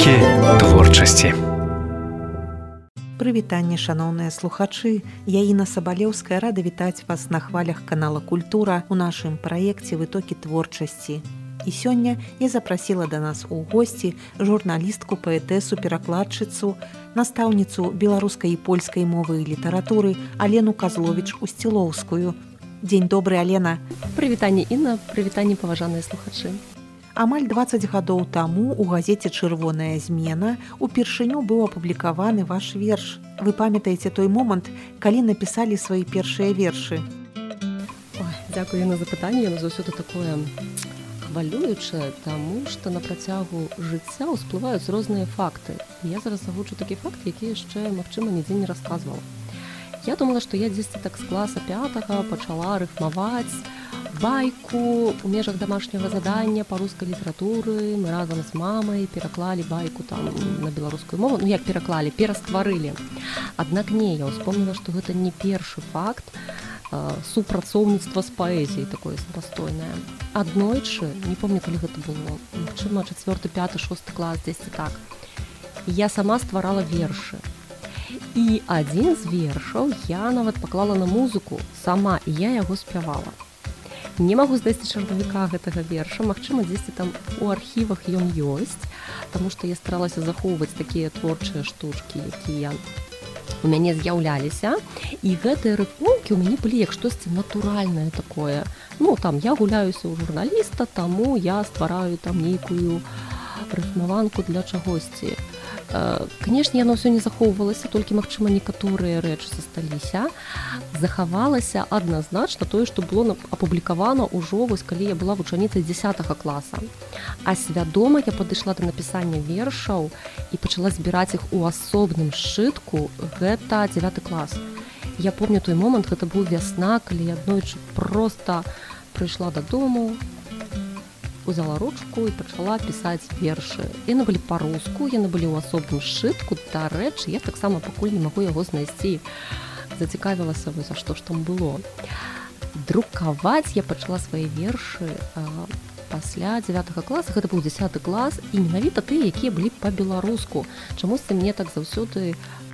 Урокі творчасці. Прывітанне, шаноўныя слухачы. Я Інна Сабалеўская, рада вітаць вас на хвалях канала Культура у нашым праекце «Вытокі творчасці». І сёння я запрасіла да нас у госці журналістку, паэтэсу, перакладчыцу, настаўніцу беларускай і польскай мовы і літаратуры Алену Казловіч-Усцілоўскую. Дзень добры, Алена. Прывітанне, Інна, прывітанне, паважаныя слухачы. Амаль 20 гадоў таму ў газеце «Чырвоная змена» упершыню быў апублікаваны ваш верш. Вы памятаеце той момант, калі напісалі свае першыя вершы? Ой, дзякую, Інна, за пытанне. Яно заўсёды такое хвалюючае, таму што на працягу жыцця ўсплываюць розныя факты. Я зараз агучу такі факт, які яшчэ, магчыма, нідзе не расказвала. Я думала, што я дзесьці так з класа 5-га пачала рыфмаваць байку у межах домашняга задання па рускай літаратуры. Мы разам з мамай пераклалі байку там на беларускую мову. Ну як пераклалі, перастварылі. Аднак не, я ўспомніла, што гэта не першы факт супрацоўніцтва з паэзіяй такое самастойнае. Аднойчы, не помню, калі гэта было, магчыма, 4, 5, 6 клас, дзесьці так, я сама стварала вершы. І адзін з вершаў я нават паклала на музыку сама, і я яго спявала. Не магу знайсці чарнавіка гэтага верша, магчыма, дзесьці там у архівах ён ёсць, таму што я старалася захоўваць такія творчыя штучкі, якія у мяне з'яўляліся, і гэтыя рыфмоўкі ў мяне былі як штосьці натуральнае такое. Ну, там, я гуляюся ў журналіста, таму я ствараю там нейкую рыфмаванку для чагосьці. Канешне, яно ўсё не захоўвалася, толькі, магчыма, некаторыя рэчы засталіся. Захавалася адназначна тое, што было апублікавана ўжо, вось калі я была вучаніцай 10 класа. А свядома я падышла да напісання вершаў і пачала збіраць іх у асобным сшытку, гэта 9 клас. Я помню той момант, гэта быў вясна, калі я аднойчы проста прыйшла дадому, узяла ручку і пачала пісаць вершы. Яны былі па-руску, яны былі ў асобным сшытку. Дарэчы, я таксама пакуль не магу яго знайсці. Зацікавілася вось, а што ж там было. Друкаваць я пачала свае вершы пасля 9 класа, гэта быў 10 клас, і менавіта тыя, якія былі па-беларуску. Чамусьці мне так заўсёды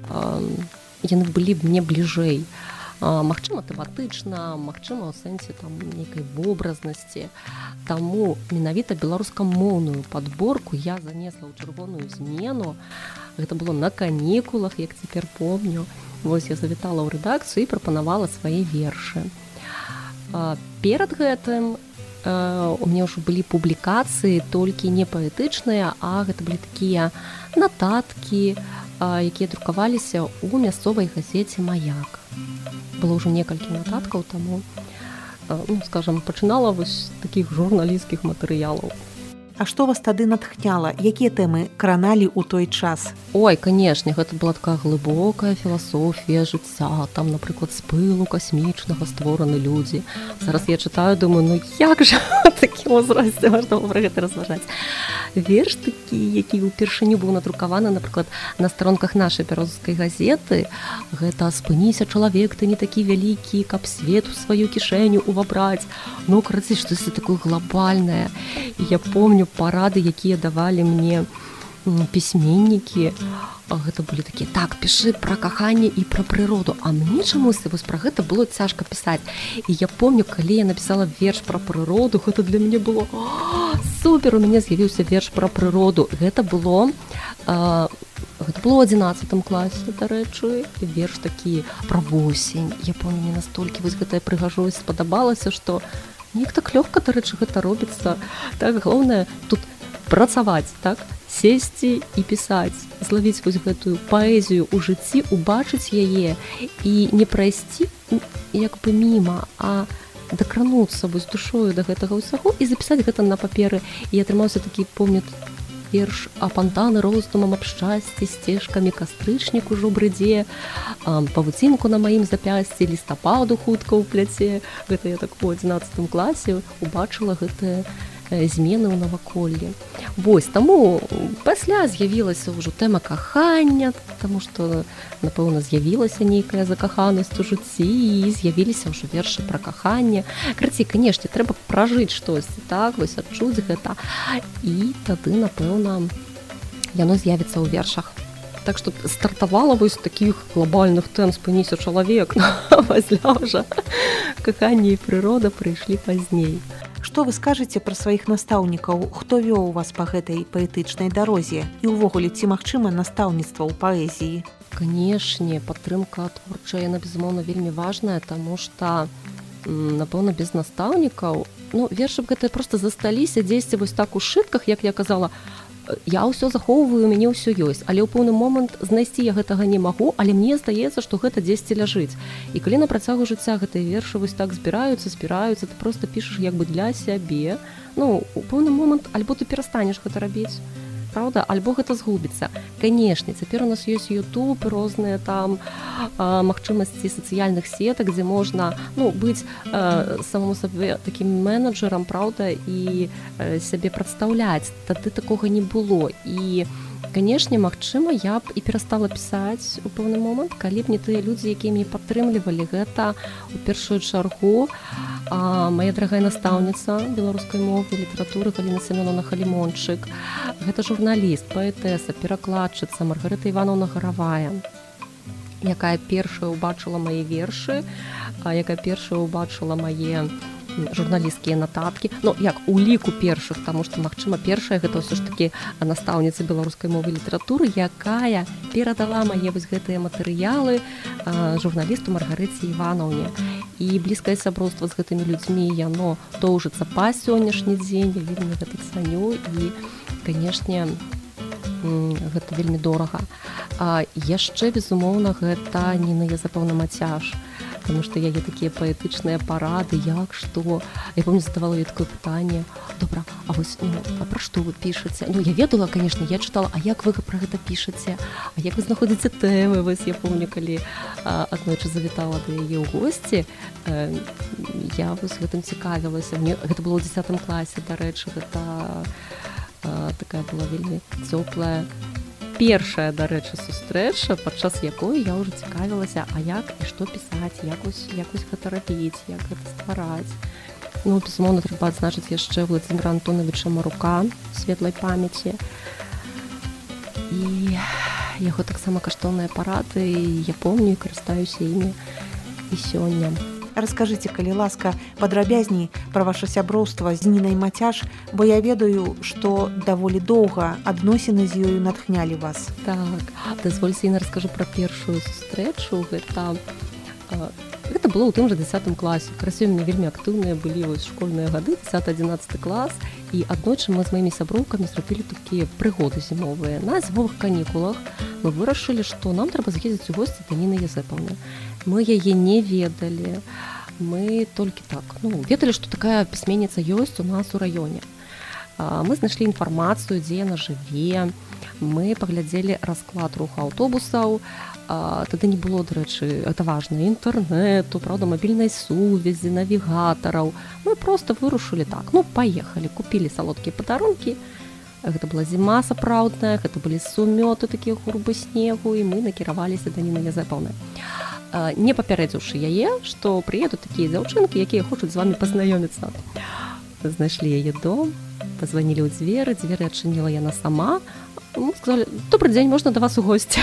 яны былі мне бліжэй. Магчыма, тэматычна, магчыма, ў сэнсе там нейкай вобразнасці. Таму менавіта беларускамоўную падборку я занесла ў чырвоную змену. Гэта было на канікулах, як цяпер помню. Вось я завітала ў рэдакцыю і прапанавала свае вершы. Перад гэтым у мяне ўжо былі публікацыі, толькі не паэтычныя, а гэта былі такія нататкі, якія друкаваліся ў мясцовай газеце «Маяк». Было ўжо некалькі нататкаў, таму, скажам, пачынала вось такіх журналісцкіх матэрыялаў. А што вас тады натхняла? Якія тэмы краналі ў той час? Ой, канешне, гэта была такая глыбокая філасофія жыцця. Там, напрыклад, з пылу касмічнага створаны людзі. Зараз я чытаю, думаю, ну як жа такім узросце можна пра гэта разважаць? Верш такі, які ўпершыню быў надрукаваны, напрыклад, на старонках нашай беларускай газеты. Гэта «Спыніся, чалавек, ты не такі вялікі, каб свет у сваю кішэню увабраць». Ну, карацей, штосьці такое глобальнае. І я помню парады, якія давалі мне пісьменнікі. Гэта былі такія: так, пішы пра каханне і пра прыроду. А мне чамусьці вось пра гэта было цяжка пісаць. І я помню, калі я напісала верш пра прыроду, гэта для мяне было супер, у мяне з'явіўся верш пра прыроду. Гэта было ў 11 класе, дарэчы, верш такі пра восень. Я помню, мне настолькі вось гэтая прыгажосць спадабалася, што неяк так лёгка, дарэчы, гэта робіцца. Так, галоўнае тут працаваць, так, сесці і пісаць, злавіць вось гэтую паэзію ў жыцці, убачыць яе і не прайсці як бы міма, а дакрануцца вось душою да гэтага ўсяго і запісаць гэта на паперы. І атрымаўся такі, помню, верш апантаны роздумам аб шчасці, сцежкамі кастрычнік ужо брыдзе, павуцінку на маім запясці, лістападу хутка ў пляце. Гэта я так у 11 класе убачыла гэтыя змены ў наваколлі. Вось, таму пасля з'явілася ўжо тэма кахання, таму што, напэўна, з'явілася нейкая закаханасць у жыцці і з'явіліся ўжо вершы пра каханне. Карацей, канешне, трэба пражыць штосьці, так, вось адчуць гэта. І тады, напэўна, яно з'явіцца ў вершах. Так што стартавала вось такіх глобальных тэм «Спыніся, чалавек», пасля ўжо каханне і прырода прыйшлі пазней. Што вы скажаце пра сваіх настаўнікаў? Хто вёў вас па гэтай паэтычнай дарозе? І ўвогуле, ці магчыма настаўніцтва ў паэзіі? Канешне, падтрымка творчая, яна, безумоўна, вельмі важная, таму што, напэўна, без настаўнікаў, вершы б гэтыя проста засталіся дзесьці вось так у сшытках, як я казала, я ўсё захоўваю, у мяне ўсё ёсць, але ў пэўны момант знайсці я гэтага не магу, але мне здаецца, што гэта дзесьці ляжыць. І калі на працягу жыцця гэтыя вершы вось так збіраюцца, ты проста пішаш як бы для сябе, у пэўны момант альбо ты перастанеш гэта рабіць, правда, альбо гэта згубіцца. Канешне, цяпер у нас ёсць YouTube, розныя там магчымасці сацыяльных сетак, дзе можна быць самому сабе такім менеджерам, правда, і сябе прадстаўляць. Тады такога не было. І, канешне, магчыма, я б і перастала пісаць у пэўны момант, калі б не тыя людзі, якія мяне падтрымлівалі. Гэта у першую чаргу моя дарагая настаўніца беларускай мовы і літаратуры Галіна Семёновна Халімончык. Гэта журналіст, паэтэса, перакладчыца Маргарыта Івановна Гаравая, якая першая ўбачыла мае вершы, якая першая ўбачыла мае журналісцкія нататкі, як у ліку першых, таму што, магчыма, першая гэта ўсё ж такі настаўніца беларускай мовы і літаратуры, якая перадала мае вось гэтыя матэрыялы журналісту Маргарыце Іванаўне. І блізкае сяброўства з гэтымі людзьмі, яно доўжыцца па сённяшні дзень, я вельмі гэта цаню і, канешне, гэта вельмі дорага. Яшчэ, безумоўна, гэта Ніна Язапаўна Мацяш, потому што яе такія паэтычныя парады, як, што. Я помню, задавала ёй такое пытанне: добра, а вось, пра што вы пішаце? Я ведала, канешне, я чытала, а як вы пра гэта пішаце? А як вы знаходзіце тэмы? Вось я помню, калі аднойчы завітала да яе ў госці, я вось гэтым цікавілася. Гэта было ў 10 класе, дарэчы, гэта такая была вельмі цёплая першая, дарэчы, сустрэча, падчас якой я ўжо цікавілася, а як і што пісаць, як вось гэта рабіць, як гэта ствараць. Безумоўна, трэба адзначыць яшчэ Владзіміра Антонавіча Марука, светлай памяці. І яго таксама каштоўныя парады, я помню і карыстаюся імі і сёння. Раскажыце, калі ласка, падрабязней пра ваша сяброўства з Нінай Мацяш, бо я ведаю, што даволі доўга адносіны з ёю натхнялі вас. Так, дазвольце, Інна, раскажу пра першую сустрэчу. Гэта было ў тым жа 10 класе. Красиві мне вельмі актыўныя былі вось школьныя гады, 10-11 клас, і аднойчы мы з маімі сяброўкамі зрабілі такія прыгоды зімовыя. На зімовых канікулах мы вырашылі, што нам трэба з'ездзіць у госці да Ніны Язапаўны. Мы яе не ведалі, мы толькі так, ведалі, што такая пісьменніца ёсць у нас у раёне. Мы знайшлі інфармацыю, дзе яна жыве, мы паглядзелі расклад руху аўтобусаў, тады не было, дарэчы, гэта важна, інтэрнэту, правда, мабільнай сувязі, навігатараў. Мы проста вырушылі так, паехалі, купілі салодкія падарункі. Гэта была зіма сапраўдная, гэта былі сумёты, такія гурбы снегу, і мы накіраваліся да Ніны Язапаўны. Не папярэдзіўшы яе, што прыедуць такія дзяўчынкі, якія хочуць з вамі пазнаёміцца. Знайшлі яе дом, пазванілі ў дзверы адчыніла яна сама. Сказалі: добры дзень, можна да вас у госці.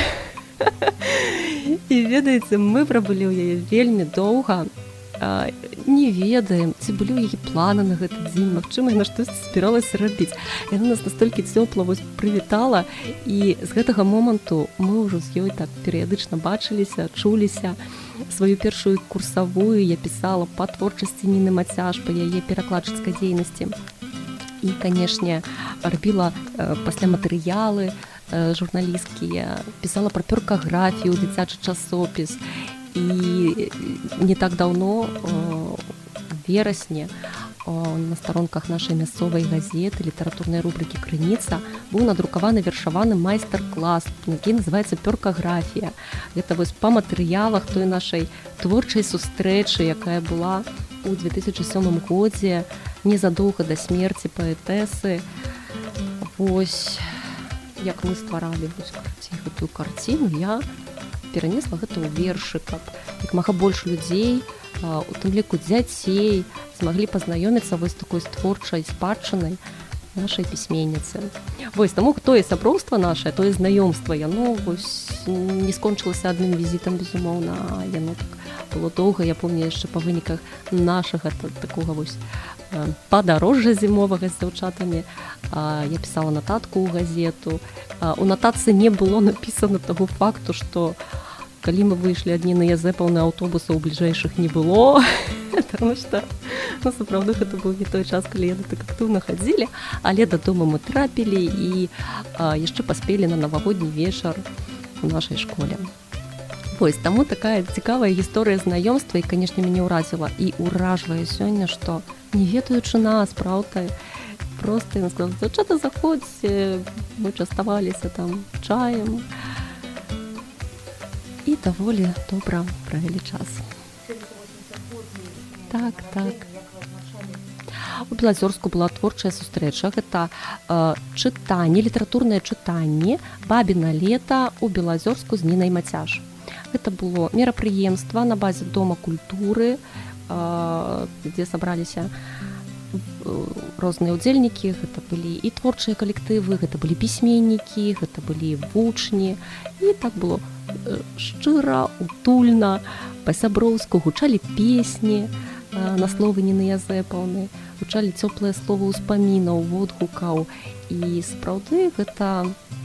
І ведаеце, мы прабылі ў яе вельмі доўга, не ведаем, ці былі ў яе планы на гэты дзень, магчыма, яна штосьці збіралася рабіць. Яна нас настолькі цёпла прывітала, і з гэтага моманту мы ўжо з ёй так перыядычна бачыліся, чуліся. Сваю першую курсавую я пісала па творчасці Ніны Мацяш, па яе перакладчыцкай дзейнасці. І, канешне, рабіла пасля матэрыялы журналісцкія, пісала пра перкаграфію, дзіцячы часопіс. І не так даўно, у верасні, на старонках нашай мясцовай газеты, літаратурнай рубрыкі «Крыніца» быў надрукаваны вершаваны майстар-клас, які называецца «Перкаграфія». Гэта вось па матэрыялах той нашай творчай сустрэчы, якая была ў 2007 годзе, незадоўга да смерці паэтэсы. Вось як мы стваралі гэтую карціну, я перанесла гэта ў вершы, каб як мага больш людзей, у тым ліку дзяцей, змаглі пазнаёміцца вось такой творчай спадчынай нашай пісьменніцы. Вось таму тое сяброўства нашае, тое знаёмства, яно вось не скончылася адным візітам, безумоўна, а яно так было доўга. Я помню яшчэ па выніках нашага такога вось падарожжа зімовага з дзяўчатамі. Я пісала нататку ў газету. У нататцы не было напісана таго факту, што калі мы выйшлі адні на Язэпаўны, аўтобусаў бліжэйшых не было, таму што сапраўды гэта быў не той час, калі яны так актыўна хадзілі, але дадому мы трапілі і яшчэ паспелі на навагодні вечар у нашай школе. Вось, таму такая цікавая гісторыя знаёмства і, канешне, мяне ўразіла і ўражвае сёння, што не ведаючы нас, праўда, проста яна сказала: дзяўчата, заходзьце, мы частаваліся там чаем. І даволі добра правялі час. Так. У Белазёрску была творчая сустрэча. Гэта чытанне, літаратурнае чытанне «Бабіна лета» у Белазёрску з Нінай Мацяж. Гэта было мерапрыемства на базе Дома культуры, дзе сабраліся розныя ўдзельнікі. Гэта былі і творчыя калектывы, гэта былі пісьменнікі, гэта былі вучні. І так было шчыра, утульна, па-сяброўску гучалі песні на словы Ніны Язэпаўны, гучалі цёплыя словы ўспамінаў, водгукаў. І сапраўды гэта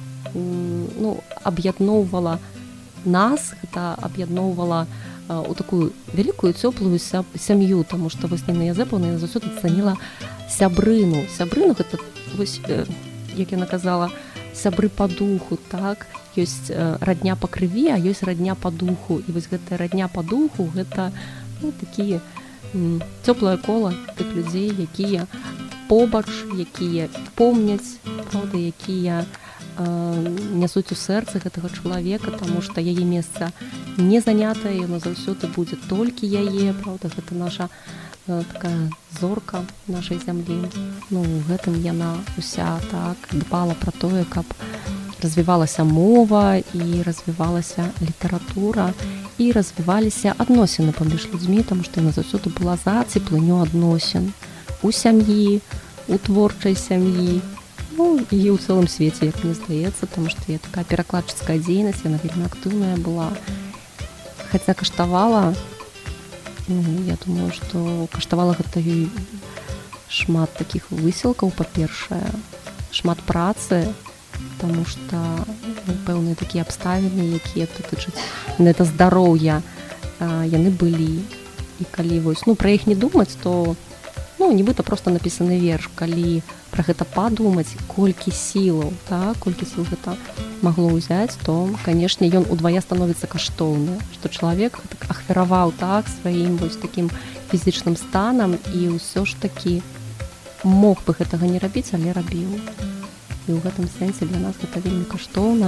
аб'ядноўвала нас, гэта аб'ядноўвала у такую вялікую цёплую сям'ю, таму што вось Ніна Язэпаўна заўсёды цаніла сябрыну. Сябрыну гэта, вось, як яна казала, сябры па духу, так? Ёсць радня па крыві, а ёсць радня па духу. І вось гэтая радня па духу, гэта такія цёплае кола тых людзей, якія побач, якія помняць, правда, якія нясуць у сэрцы гэтага чалавека, таму што яе месца не занятае, яно заўсёды будзе толькі яе, правда, гэта наша такая зорка нашай зямлі. Гэтым яна уся так дбала пра тое, каб развівалася мова і развівалася літаратура і развіваліся адносіны паміж людзьмі, таму што яна заўсёды была за цеплыню адносін у сям'і, у творчай сям'і, і ў цэлым свеце, як мне здаецца, таму што я такая перакладчыцкая дзейнасць, яна вельмі актыўная была. Хаця каштавала, я думаю, што каштавала гэта ёй шмат такіх высілкаў, па-першае, шмат працы, таму што пэўныя такія абставіны, якія датычаць гэта здароўя, яны былі. І калі вось, пра іх не думаць, то нібыта проста напісаны верш. Калі пра гэта падумаць, колькі сілаў, так, колькі сіл гэта магло ўзяць, то, канешне, ён удвая становіцца каштоўны, што чалавек ахвяраваў так сваім вось такім фізічным станам і ўсё ж такі мог бы гэтага не рабіць, але рабіў. І ў гэтым сэнсе для нас гэта вельмі каштоўна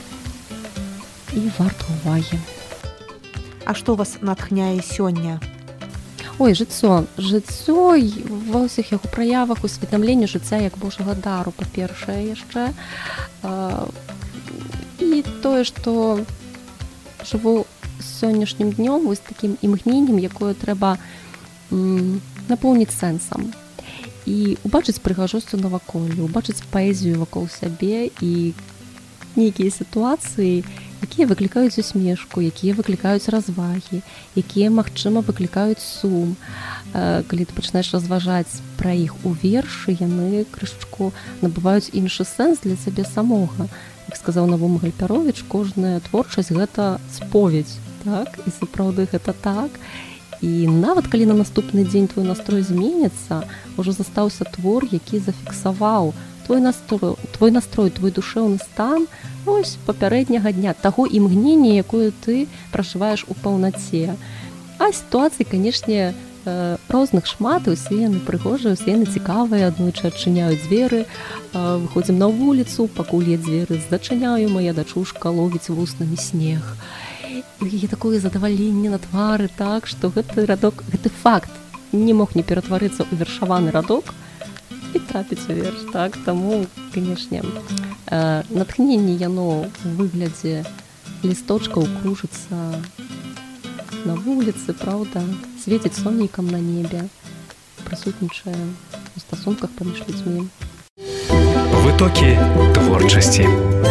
і варта ўвагі. А што вас натхняе сёння? Ой, жыццё ва ўсіх яго праявах, усведамленне жыцця як Божага дару, па-першае яшчэ. І тое, што жыву сённяшнім днём вось такім імгненнем, якое трэба напоўніць сэнсам. І убачыць прыгажосць у наваколлі, убачыць паэзію вакол сябе і нейкія сітуацыі, якія выклікаюць усмешку, якія выклікаюць развагі, якія, магчыма, выклікаюць сум. Калі ты пачынаеш разважаць пра іх у вершы, яны крышачку набываюць іншы сэнс для цябе самога. Як сказаў Навум Гальпяровіч, кожная творчасць гэта споведь, так? І сапраўды гэта так. І нават калі на наступны дзень твой настрой зменіцца, ужо застаўся твор, які зафіксаваў твой настрой, твой душэўны стан ось папярэдняга дня, таго імгнення, якое ты пражываеш у паўнаце. А сітуацый, канешне, розных шмат, і усе яны прыгожыя, усе яны цікавыя, аднойчы адчыняюць дзверы, выходзім на вуліцу, пакуль я дзверы зачыняю, мая дачушка ловіць вуснамі снег. І такое задаваленне на твары, так, што гэты радок, гэты факт не мог не ператварыцца ў вершаваны радок і трапіць у верш, так, таму, канешне, натхненне яно ў выглядзе лісточкаў кружыцца на вуліцы, праўда, свеціць сонейкам на небе, прысутнічае ў стасунках паміж людзьмі. Вытокі творчасці.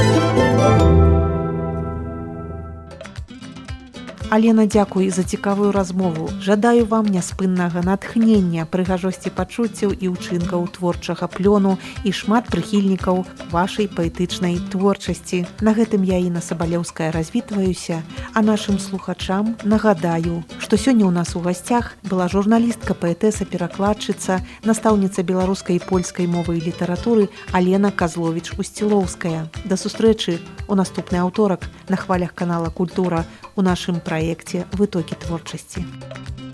Алена, дзякуй за цікавую размову. Жадаю вам няспыннага натхнення, прыгажосці пачуццяў і ўчынкаў творчага плёну і шмат прыхільнікаў вашай паэтычнай творчасці. На гэтым я, Інна Сабалеўская, развітваюся, а нашым слухачам нагадаю, што сёння ў нас у гасцях была журналістка, паэтэса, перакладчыца, настаўніца беларускай і польскай мовы і літаратуры Алена Казловіч-Усцілоўская. Да сустрэчы у наступны аўторак на хвалях канала Культура у нашым праекце «Вытокі творчасці».